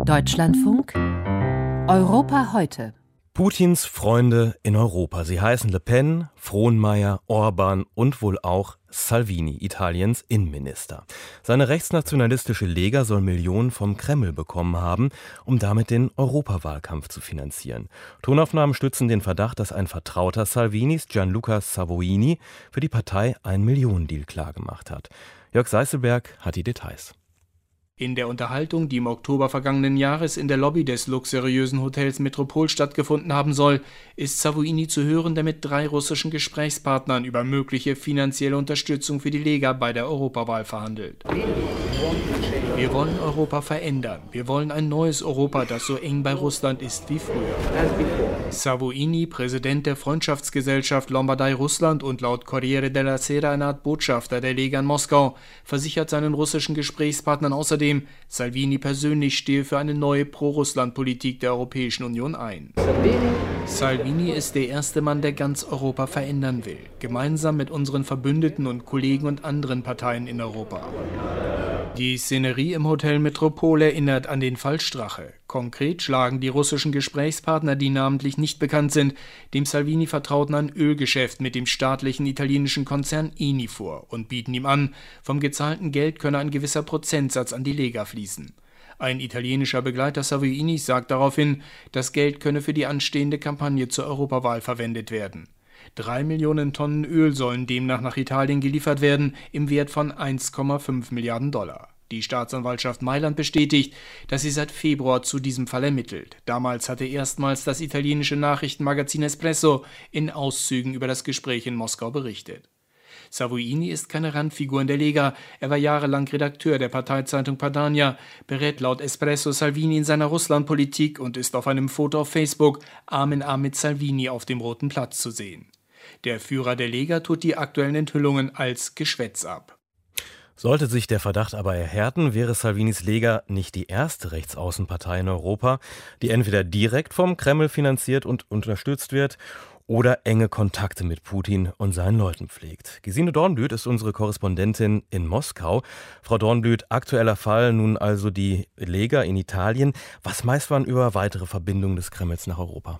Deutschlandfunk Europa heute. Putins Freunde in Europa. Sie heißen Le Pen, Frohnmeier, Orban und wohl auch Salvini, Italiens Innenminister. Seine rechtsnationalistische Lega soll Millionen vom Kreml bekommen haben, um damit den Europawahlkampf zu finanzieren. Tonaufnahmen stützen den Verdacht, dass ein Vertrauter Salvinis, Gianluca Savoini, für die Partei einen Millionendeal klargemacht hat. Jörg Seißelberg hat die Details. In der Unterhaltung, die im Oktober vergangenen Jahres in der Lobby des luxuriösen Hotels Metropol stattgefunden haben soll, ist Savoini zu hören, der mit 3 russischen Gesprächspartnern über mögliche finanzielle Unterstützung für die Lega bei der Europawahl verhandelt. Wir wollen Europa verändern. Wir wollen ein neues Europa, das so eng bei Russland ist wie früher. Savoini, Präsident der Freundschaftsgesellschaft Lombardei-Russland und laut Corriere della Sera eine Art Botschafter der Lega in Moskau, versichert seinen russischen Gesprächspartnern außerdem, Salvini persönlich stehe für eine neue Pro-Russland-Politik der Europäischen Union ein. Salvini ist der erste Mann, der ganz Europa verändern will, gemeinsam mit unseren Verbündeten und Kollegen und anderen Parteien in Europa. Die Szenerie im Hotel Metropol erinnert an den Fall Strache. Konkret schlagen die russischen Gesprächspartner, die namentlich nicht bekannt sind, dem Salvini vertrauten ein Ölgeschäft mit dem staatlichen italienischen Konzern Eni vor und bieten ihm an, vom gezahlten Geld könne ein gewisser Prozentsatz an die Lega fließen. Ein italienischer Begleiter Savoinis sagt daraufhin, das Geld könne für die anstehende Kampagne zur Europawahl verwendet werden. 3 Millionen Tonnen Öl sollen demnach nach Italien geliefert werden, im Wert von 1,5 Milliarden $. Die Staatsanwaltschaft Mailand bestätigt, dass sie seit Februar zu diesem Fall ermittelt. Damals hatte erstmals das italienische Nachrichtenmagazin Espresso in Auszügen über das Gespräch in Moskau berichtet. Savoini ist keine Randfigur in der Lega, er war jahrelang Redakteur der Parteizeitung Padania, berät laut Espresso Salvini in seiner Russlandpolitik und ist auf einem Foto auf Facebook Arm in Arm mit Salvini auf dem Roten Platz zu sehen. Der Führer der Lega tut die aktuellen Enthüllungen als Geschwätz ab. Sollte sich der Verdacht aber erhärten, wäre Salvinis Lega nicht die erste Rechtsaußenpartei in Europa, die entweder direkt vom Kreml finanziert und unterstützt wird oder enge Kontakte mit Putin und seinen Leuten pflegt. Gesine Dornblüt ist unsere Korrespondentin in Moskau. Frau Dornblüt, aktueller Fall nun also die Lega in Italien. Was weiß man über weitere Verbindungen des Kremls nach Europa?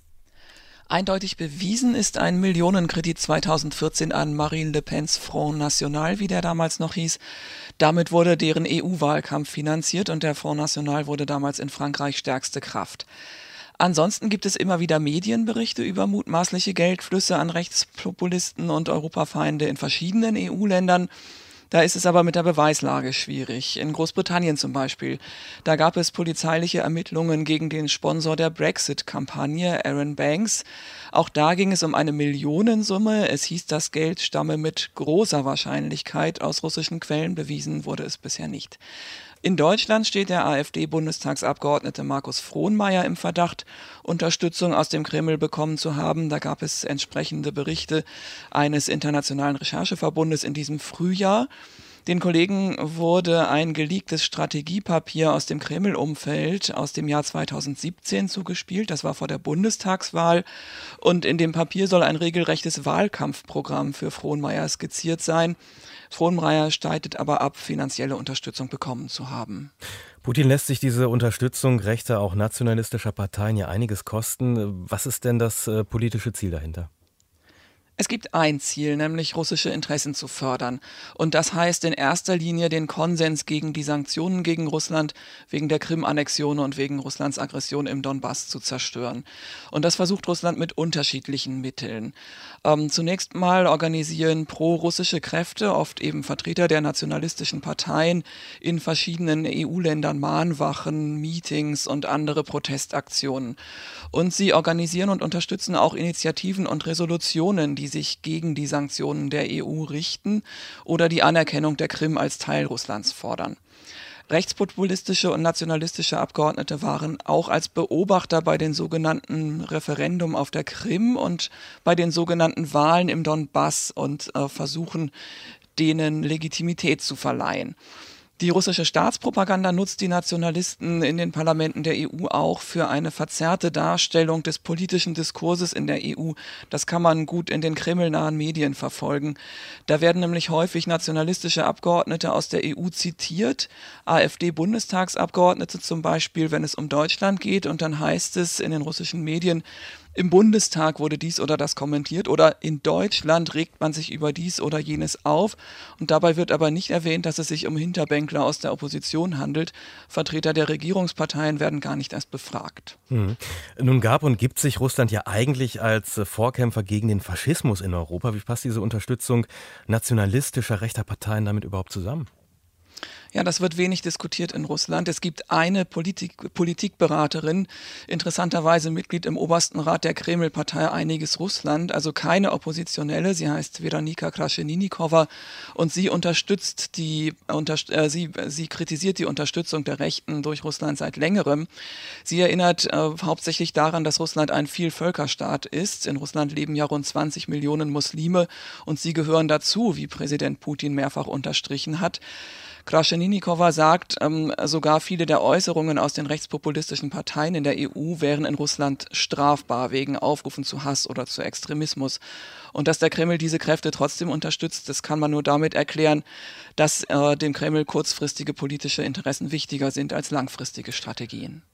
Eindeutig bewiesen ist ein Millionenkredit 2014 an Marine Le Pens Front National, wie der damals noch hieß. Damit wurde deren EU-Wahlkampf finanziert und der Front National wurde damals in Frankreich stärkste Kraft. Ansonsten gibt es immer wieder Medienberichte über mutmaßliche Geldflüsse an Rechtspopulisten und Europafeinde in verschiedenen EU-Ländern. Da ist es aber mit der Beweislage schwierig. In Großbritannien zum Beispiel. Da gab es polizeiliche Ermittlungen gegen den Sponsor der Brexit-Kampagne, Aaron Banks. Auch da ging es um eine Millionensumme. Es hieß, das Geld stamme mit großer Wahrscheinlichkeit aus russischen Quellen. Bewiesen wurde es bisher nicht. In Deutschland steht der AfD-Bundestagsabgeordnete Markus Frohnmeier im Verdacht, Unterstützung aus dem Kreml bekommen zu haben. Da gab es entsprechende Berichte eines internationalen Rechercheverbundes in diesem Frühjahr. Den Kollegen wurde ein geleaktes Strategiepapier aus dem Kreml-Umfeld aus dem Jahr 2017 zugespielt. Das war vor der Bundestagswahl. Und in dem Papier soll ein regelrechtes Wahlkampfprogramm für Frohnmeier skizziert sein. Frohnmeier streitet aber ab, finanzielle Unterstützung bekommen zu haben. Putin lässt sich diese Unterstützung rechter, auch nationalistischer Parteien ja einiges kosten. Was ist denn das politische Ziel dahinter? Es gibt ein Ziel, nämlich russische Interessen zu fördern. Und das heißt in erster Linie den Konsens gegen die Sanktionen gegen Russland, wegen der Krim-Annexion und wegen Russlands Aggression im Donbass zu zerstören. Und das versucht Russland mit unterschiedlichen Mitteln. Zunächst mal organisieren pro-russische Kräfte, oft eben Vertreter der nationalistischen Parteien, in verschiedenen EU-Ländern Mahnwachen, Meetings und andere Protestaktionen. Und sie organisieren und unterstützen auch Initiativen und Resolutionen, die sich gegen die Sanktionen der EU richten oder die Anerkennung der Krim als Teil Russlands fordern. Rechtspopulistische und nationalistische Abgeordnete waren auch als Beobachter bei den sogenannten Referendum auf der Krim und bei den sogenannten Wahlen im Donbass und versuchen, denen Legitimität zu verleihen. Die russische Staatspropaganda nutzt die Nationalisten in den Parlamenten der EU auch für eine verzerrte Darstellung des politischen Diskurses in der EU. Das kann man gut in den kremlnahen Medien verfolgen. Da werden nämlich häufig nationalistische Abgeordnete aus der EU zitiert, AfD-Bundestagsabgeordnete zum Beispiel, wenn es um Deutschland geht, und dann heißt es in den russischen Medien, im Bundestag wurde dies oder das kommentiert oder in Deutschland regt man sich über dies oder jenes auf. Und dabei wird aber nicht erwähnt, dass es sich um Hinterbänkler aus der Opposition handelt. Vertreter der Regierungsparteien werden gar nicht erst befragt. Nun gab und gibt sich Russland ja eigentlich als Vorkämpfer gegen den Faschismus in Europa. Wie passt diese Unterstützung nationalistischer rechter Parteien damit überhaupt zusammen? Ja, das wird wenig diskutiert in Russland. Es gibt eine Politikberaterin, interessanterweise Mitglied im obersten Rat der Kreml-Partei Einiges Russland, also keine Oppositionelle. Sie heißt Veronika Krascheninnikova und sie sie kritisiert die Unterstützung der Rechten durch Russland seit längerem. Sie erinnert hauptsächlich daran, dass Russland ein Vielvölkerstaat ist. In Russland leben ja rund 20 Millionen Muslime und sie gehören dazu, wie Präsident Putin mehrfach unterstrichen hat. Krascheninnikova sagt, sogar viele der Äußerungen aus den rechtspopulistischen Parteien in der EU wären in Russland strafbar wegen Aufrufen zu Hass oder zu Extremismus. Und dass der Kreml diese Kräfte trotzdem unterstützt, das kann man nur damit erklären, dass dem Kreml kurzfristige politische Interessen wichtiger sind als langfristige Strategien.